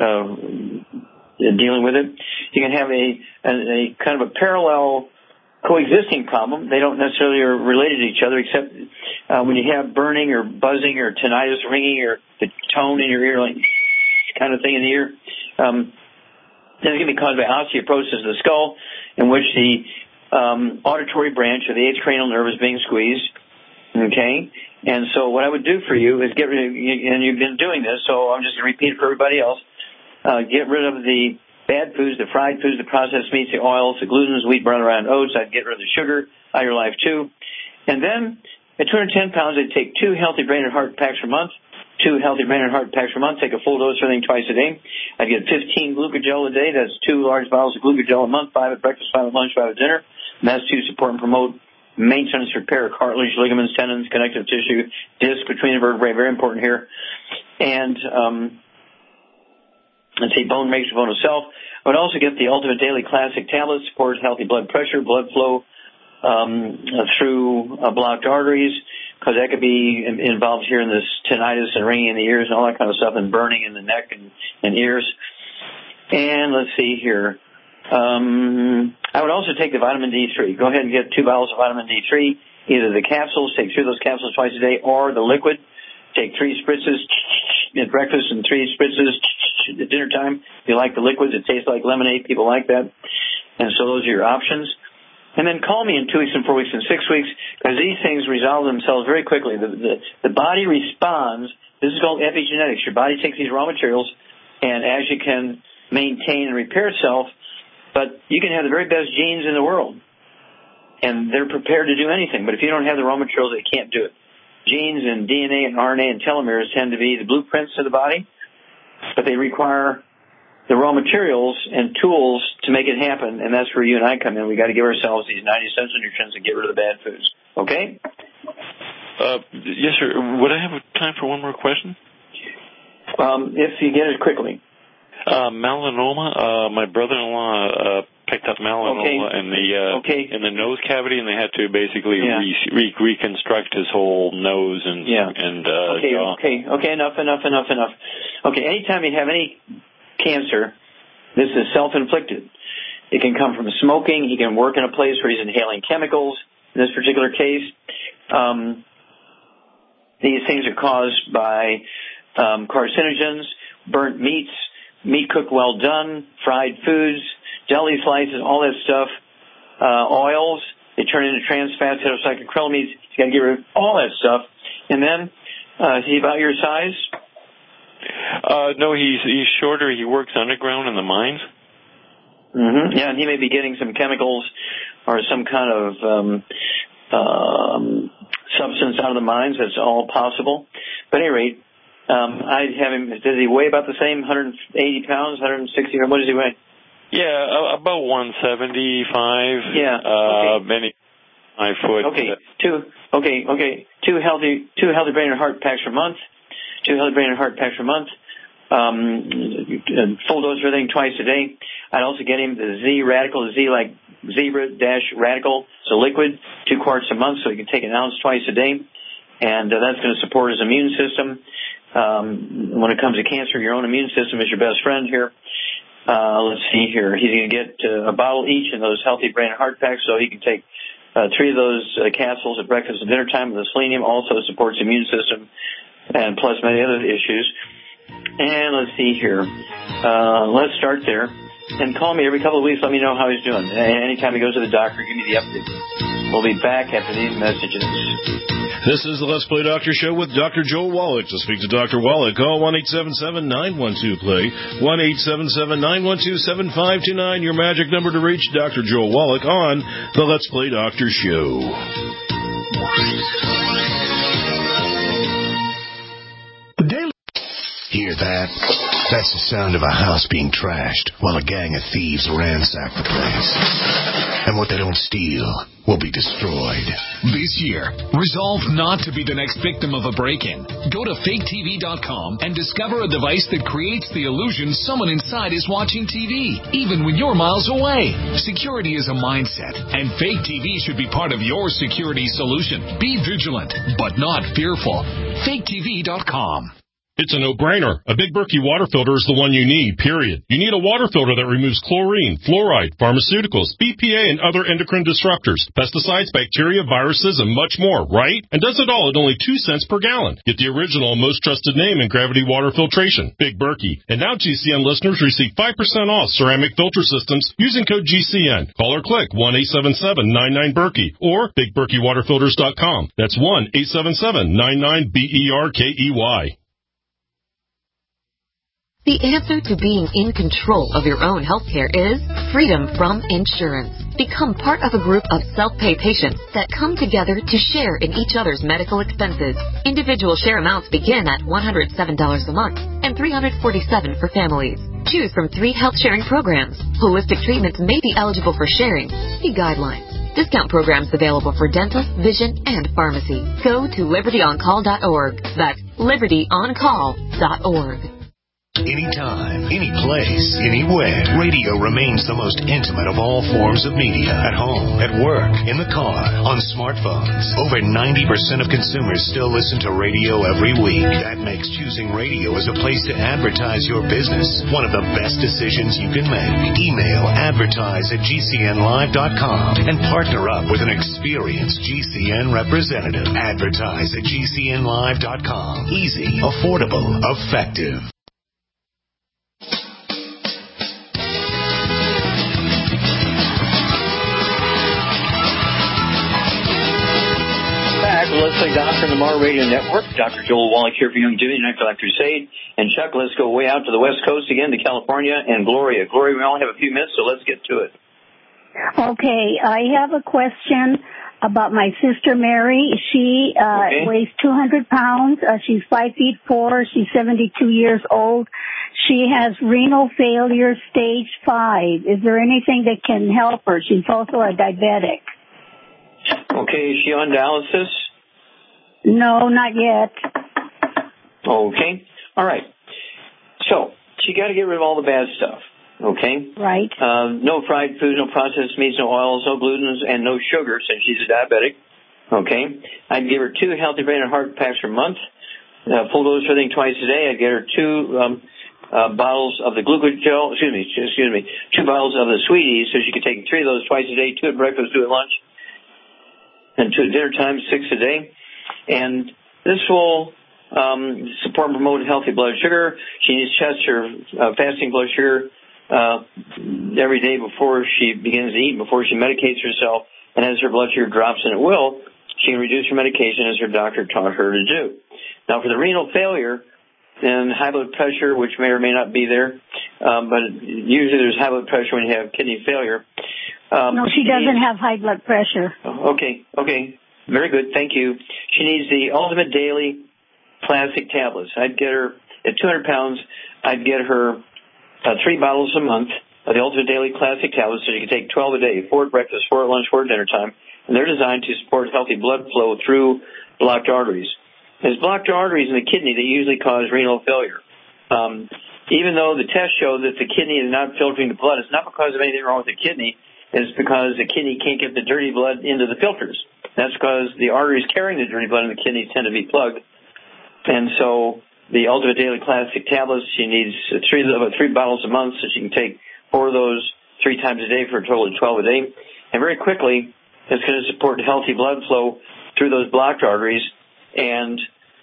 Speaker 2: dealing with it. You can have a kind of a parallel coexisting problem. They don't necessarily are related to each other, except when you have burning or buzzing or tinnitus, ringing, or the tone in your ear, like kind of thing in the ear. Then it can be caused by osteoporosis of the skull, in which the auditory branch of the eighth cranial nerve is being squeezed. Okay? And so what I would do for you is get rid of, and you've been doing this, so I'm just going to repeat it for everybody else, get rid of the bad foods, the fried foods, the processed meats, the oils, the glutens, wheat, brown, and oats. I'd get rid of the sugar out of your life too. And then at 210 pounds, I'd take 2 healthy brain and heart packs per month. 2 healthy brain and heart packs per month. Take a full dose of everything twice a day. I'd get 15 glucogel a day. That's 2 large bottles of glucogel a month, 5 at breakfast, 5 at lunch, 5 at dinner. And that's to support and promote maintenance, repair, cartilage, ligaments, tendons, connective tissue, disc between the vertebrae. Very important here. And let's see, bone makes the bone itself. I would also get the Ultimate Daily Classic tablet, supports healthy blood pressure, blood flow through blocked arteries, because that could be involved here in this tinnitus and ringing in the ears and all that kind of stuff, and burning in the neck and ears. And let's see here. I would also take the vitamin D3. Go ahead and get 2 bottles of vitamin D3, either the capsules, take 3 of those capsules twice a day, or the liquid. Take 3 spritzes at breakfast and 3 spritzes at dinner time. If you like the liquids, it tastes like lemonade. People like that. And so those are your options. And then call me in 2 weeks and 4 weeks and 6 weeks, because these things resolve themselves very quickly. The body responds. This is called epigenetics. Your body takes these raw materials, and as you can maintain and repair itself, but you can have the very best genes in the world, and they're prepared to do anything. But if you don't have the raw materials, they can't do it. Genes and DNA and RNA and telomeres tend to be the blueprints of the body, but they require the raw materials and tools to make it happen, and that's where you and I come in. We got to give ourselves these 90 essential nutrients and get rid of the bad foods. Okay?
Speaker 21: Yes, sir. Would I have time for one more question?
Speaker 2: If you get it quickly.
Speaker 21: Melanoma. My brother-in-law picked up melanoma in the nose cavity, and they had to basically reconstruct his whole nose and jaw. Okay. Enough.
Speaker 2: Okay. Anytime you have any cancer, this is self-inflicted. It can come from smoking. He can work in a place where he's inhaling chemicals. In this particular case, these things are caused by carcinogens, burnt meats, meat cooked well done, fried foods, deli slices, all that stuff, oils. They turn into trans fats, heterocyclic-acrylamines. You got to get rid of all that stuff. And then, is he about your size?
Speaker 21: No, he's shorter. He works underground in the mines.
Speaker 2: Mm-hmm. Yeah, and he may be getting some chemicals or some kind of substance out of the mines. That's all possible. But at any rate, I'd have him. Does he weigh about the same? 180 pounds, 160? What does he weigh?
Speaker 21: Yeah, about 175.
Speaker 2: Yeah. Okay.
Speaker 21: Many 5 foot.
Speaker 2: Okay. Two healthy brain and heart packs per month. 2 healthy brain and heart packs per month. Full dose of everything twice a day. I'd also get him the Z radical, Z like Zebra-Radical. It's a liquid, 2 quarts a month, so you can take an ounce twice a day. And that's going to support his immune system. When it comes to cancer, your own immune system is your best friend here. Let's see here. He's going to get a bottle each in those Healthy Brain and Heart Packs, so he can take 3 of those capsules at breakfast and dinner time. The selenium also supports the immune system, and plus many other issues. And let's see here. Let's start there. And call me every couple of weeks. Let me know how he's doing. Anytime he goes to the doctor, give me the update. We'll be back after these messages.
Speaker 3: This is the Let's Play Doctor Show with Dr. Joel Wallach. To speak to Dr. Wallach, call 1-877-912-PLAY, 1-877-912-7529, your magic number to reach Dr. Joel Wallach on the Let's Play Doctor Show.
Speaker 19: Hear that? That's the sound of a house being trashed while a gang of thieves ransack the place. And what they don't steal will be destroyed.
Speaker 1: This year, resolve not to be the next victim of a break-in. Go to faketv.com and discover a device that creates the illusion someone inside is watching TV, even when you're miles away. Security is a mindset, and Fake TV should be part of your security solution. Be vigilant, but not fearful. faketv.com.
Speaker 3: It's a no-brainer. A Big Berkey water filter is the one you need, period. You need a water filter that removes chlorine, fluoride, pharmaceuticals, BPA, and other endocrine disruptors, pesticides, bacteria, viruses, and much more, right? And does it all at only 2 cents per gallon. Get the original and most trusted name in gravity water filtration, Big Berkey. And now GCN listeners receive 5% off ceramic filter systems using code GCN. Call or click 1-877-99-BERKEY or BigBerkeyWaterFilters.com. That's 1-877-99-BERKEY.
Speaker 22: The answer to being in control of your own health care is freedom from insurance. Become part of a group of self-pay patients that come together to share in each other's medical expenses. Individual share amounts begin at $107 a month and $347 for families. Choose from 3 health-sharing programs. Holistic treatments may be eligible for sharing. See guidelines. Discount programs available for dental, vision, and pharmacy. Go to libertyoncall.org. That's libertyoncall.org.
Speaker 19: Anytime, any place, anywhere, radio remains the most intimate of all forms of media. At home, at work, in the car, on smartphones. Over 90% of consumers still listen to radio every week. That makes choosing radio as a place to advertise your business one of the best decisions you can make. Email advertise@gcnlive.com and partner up with an experienced GCN representative. Advertise@gcnlive.com. Easy, affordable, effective.
Speaker 2: Let's Play Doctor on the Mar Radio Network. Dr. Joel Wallach here for Youngevity and Afterlife Crusade. And Chuck, let's go way out to the West Coast again, to California, and Gloria. Gloria, we only have a few minutes, so let's get to it.
Speaker 23: Okay, I have a question about my sister Mary. She weighs 200 pounds. She's 5'4". She's 72 years old. She has renal failure stage 5. Is there anything that can help her? She's also a diabetic.
Speaker 2: Okay, is she on dialysis?
Speaker 23: No, not yet.
Speaker 2: Okay. All right. So, she got to get rid of all the bad stuff. Okay?
Speaker 23: Right.
Speaker 2: No fried foods, no processed meats, no oils, no gluten, and no sugar, since she's a diabetic. Okay? I'd give her 2 Healthy Brain and Heart Packs per month. Full dose everything twice a day. I'd get her 2 bottles of the glucogel, 2 bottles of the Sweeties, so she could take 3 of those twice a day, 2 at breakfast, 2 at lunch, and 2 at dinner time, 6 a day. And this will support and promote healthy blood sugar. She needs to test her fasting blood sugar every day before she begins to eat, before she medicates herself. And as her blood sugar drops, and it will, she can reduce her medication as her doctor taught her to do. Now, for the renal failure and high blood pressure, which may or may not be there, but usually there's high blood pressure when you have kidney failure.
Speaker 23: No, she doesn't have high blood pressure.
Speaker 2: Okay. Very good. Thank you. She needs the Ultimate Daily Classic tablets. I'd get her, at 200 pounds, I'd get her 3 bottles a month of the Ultimate Daily Classic tablets, so you can take 12 a day, 4 at breakfast, 4 at lunch, 4 at dinner time. And they're designed to support healthy blood flow through blocked arteries. There's blocked arteries in the kidney that usually cause renal failure. even though the tests show that the kidney is not filtering the blood, it's not because of anything wrong with the kidney. It's because the kidney can't get the dirty blood into the filters. That's because the arteries carrying the dirty blood in the kidneys tend to be plugged. And so the Ultimate Daily Classic tablets, she needs about 3 bottles a month, so she can take 4 of those 3 times a day for a total of 12 a day. And very quickly, it's going to support healthy blood flow through those blocked arteries, and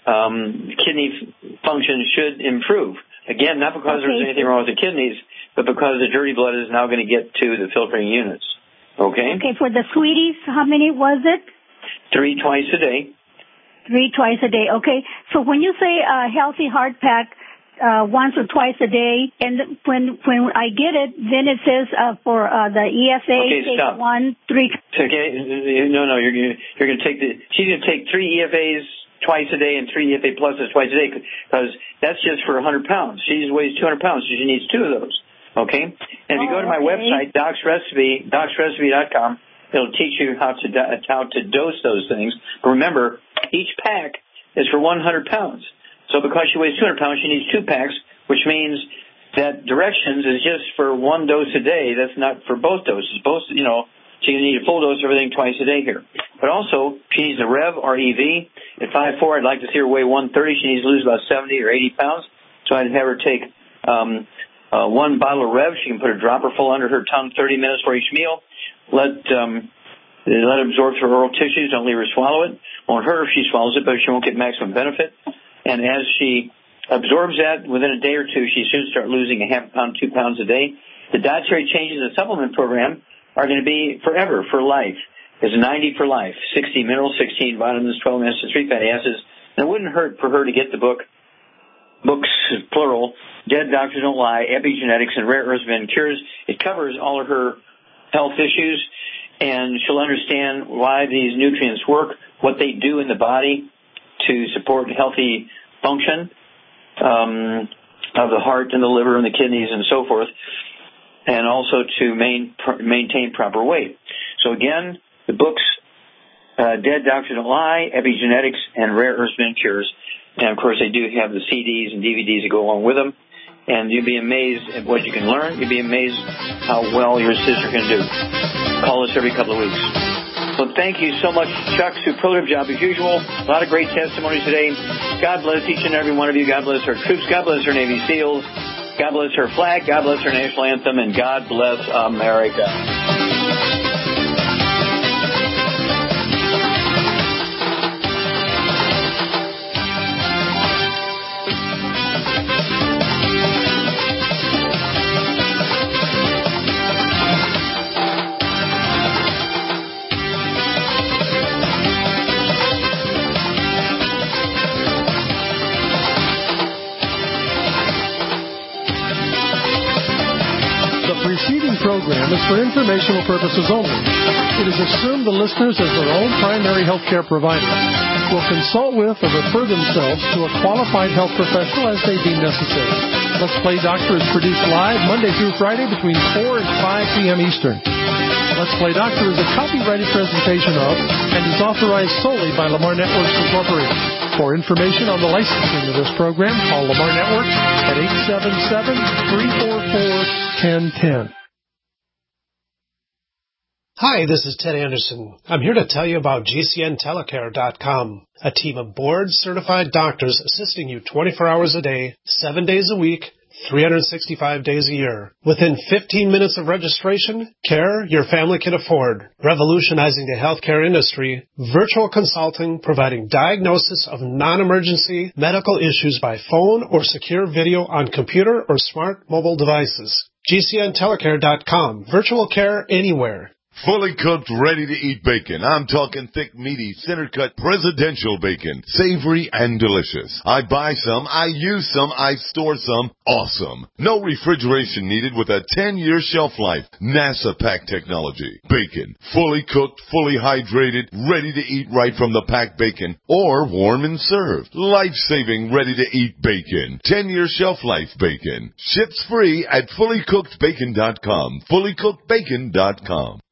Speaker 2: kidney function should improve. Again, not because there's anything wrong with the kidneys, but because the dirty blood is now going to get to the filtering units. Okay?
Speaker 23: Okay, for the sweeties, how many was it?
Speaker 2: 3 twice a day.
Speaker 23: 3 twice a day. Okay. So when you say healthy heart pack once or twice a day, and when I get it, then it says for the EFA, take
Speaker 2: stop.
Speaker 23: 1, 3.
Speaker 2: Okay. No. You're going to take she's going to take 3 EFAs twice a day and 3 EFA pluses twice a day, because that's just for 100 pounds. She weighs 200 pounds, so she needs 2 of those. Okay? And if you go to my website, docsrecipe.com, it'll teach you how to dose those things. But remember, each pack is for 100 pounds. So because she weighs 200 pounds, she needs 2 packs, which means that directions is just for 1 dose a day. That's not for both doses. Both, she's going to need a full dose of everything twice a day here. But also, she needs a Rev or EV. At 5'4", I'd like to see her weigh 130. She needs to lose about 70 or 80 pounds. So I'd have her take 1 bottle of Rev. She can put a dropper full under her tongue 30 minutes for each meal. Let it absorb through oral tissues. Don't leave her swallow it. Won't hurt her if she swallows it, but she won't get maximum benefit. And as she absorbs that, within a day or 2, she should start losing a half pound, 2 pounds a day. The dietary changes in the supplement program are going to be forever, for life. It's 90 for life, 60 minerals, 16 vitamins, 12 acids, 3 fatty acids. And it wouldn't hurt for her to get the books, plural, Dead Doctors Don't Lie, Epigenetics, and Rare Earths and Cures. It covers all of her health issues, and she'll understand why these nutrients work, what they do in the body to support healthy function of the heart and the liver and the kidneys and so forth, and also to maintain proper weight. So again, the books, Dead Doctors Don't Lie, Epigenetics, and Rare Earths and Cures. And of course, they do have the CDs and DVDs that go along with them. And you'll be amazed at what you can learn. You'll be amazed how well your sister can do. Call us every couple of weeks. So thank you so much, Chuck. Superlative job as usual. A lot of great testimonies today. God bless each and every one of you. God bless our troops. God bless our Navy SEALs. God bless our flag. God bless our national anthem. And God bless America.
Speaker 8: Program is for informational purposes only. It is assumed the listeners, as their own primary health care provider, will consult with or refer themselves to a qualified health professional as they deem necessary. Let's Play Doctor is produced live Monday through Friday between 4 and 5 p.m. Eastern. Let's Play Doctor is a copyrighted presentation of and is authorized solely by Lamar Networks Incorporated. For information on the licensing of this program, call Lamar Networks at 877-344-1010.
Speaker 4: Hi, this is Ted Anderson. I'm here to tell you about GCNtelecare.com, a team of board-certified doctors assisting you 24 hours a day, 7 days a week, 365 days a year. Within 15 minutes of registration, care your family can afford. Revolutionizing the healthcare industry, virtual consulting providing diagnosis of non-emergency medical issues by phone or secure video on computer or smart mobile devices. GCNtelecare.com. Virtual care anywhere.
Speaker 5: Fully cooked, ready-to-eat bacon. I'm talking thick, meaty, center-cut presidential bacon. Savory and delicious. I buy some, I use some, I store some. Awesome. No refrigeration needed with a 10-year shelf life. NASA pack technology. Bacon. Fully cooked, fully hydrated, ready to eat right from the packed bacon. Or warm and served. Life-saving, ready-to-eat bacon. 10-year shelf life bacon. Ships free at fullycookedbacon.com. Fullycookedbacon.com.